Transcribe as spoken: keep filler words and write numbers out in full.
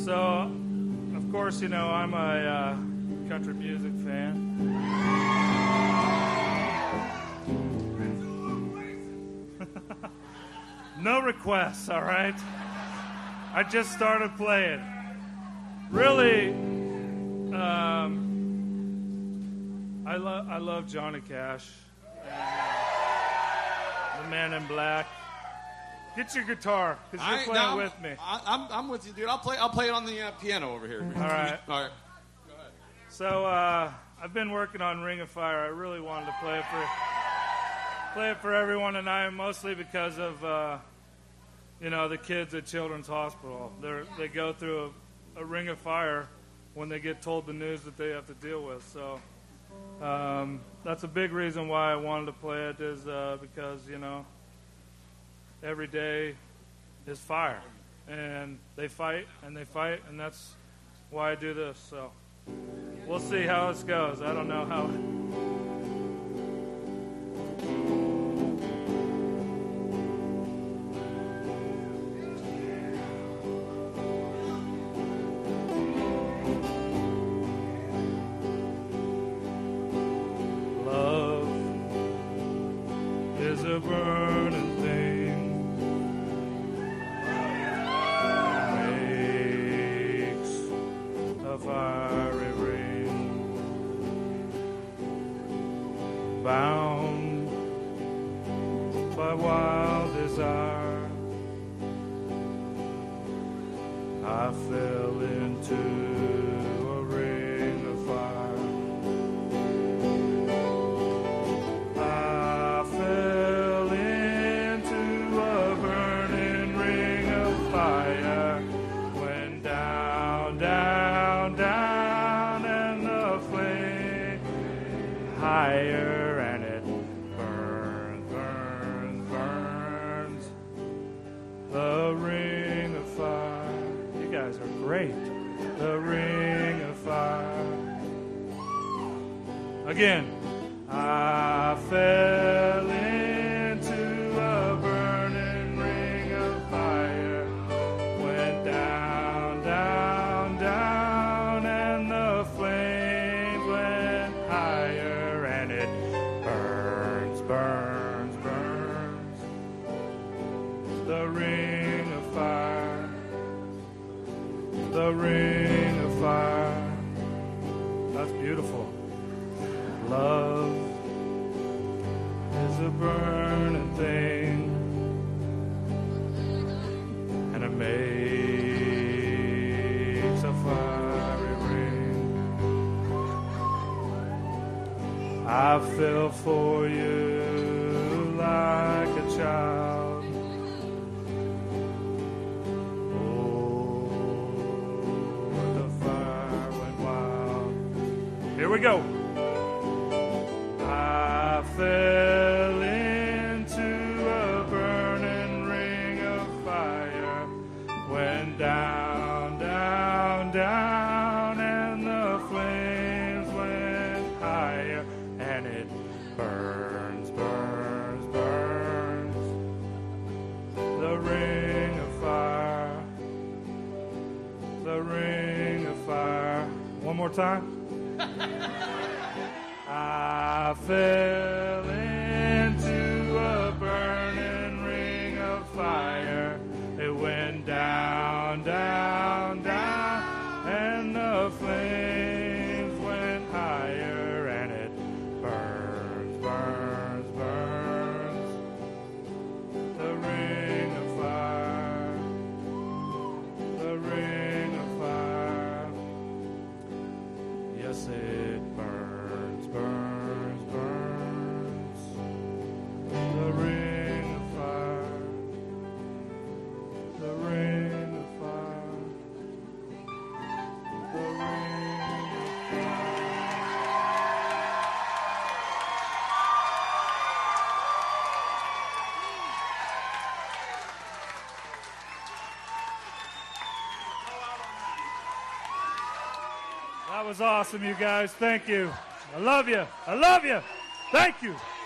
So, of course, you know, I'm a uh, country music fan. No requests, all right? I just started playing. Really, um, I, lo- I love Johnny Cash. And, uh, the Man in Black. Get your guitar, because you're I, playing no, with me. I, I'm, I'm with you, dude. I'll play. I'll play it on the uh, piano over here. All right. All right. Go ahead. So uh, I've been working on Ring of Fire. I really wanted to play it for play it for everyone tonight, mostly because of uh, you know the kids at Children's Hospital. They they go through a, a Ring of Fire when they get told the news that they have to deal with. So um, that's a big reason why I wanted to play it, is uh, because you know. Every day is fire, and they fight and they fight, and that's why I do this. So we'll see how this goes. I don't know how. Love is a burning thing. Fiery ring, bound by wild desire, I fell into a ring of fire. I fell into a burning ring of fire, went down, down, down, and the flame higher, and it burns, burns, burns. The ring of fire. You guys are great. The ring of fire. Again. I fell into a burning ring of fire, went down, down, down, and the flames went higher, and it burns, burns, burns. The ring of fire, the ring of fire. That's beautiful. Love is a burning thing, and it makes a fiery ring. I fell for you like a child. Oh, the fire went wild. Here we go. I fell into a burning ring of fire, went down, down, down, and the flames went higher, and it burns, burns, burns. The ring of fire, the ring of fire. One more time. I fell into a burning ring of fire. It went down, down, down, and the flames went higher, and it burns, burns, burns. The ring of fire, the ring of fire. Yes, it burns, burns, burns. The ring of fire, the ring of fire, the ring of fire. That was awesome, you guys. Thank you. I love you. I love you. Thank you.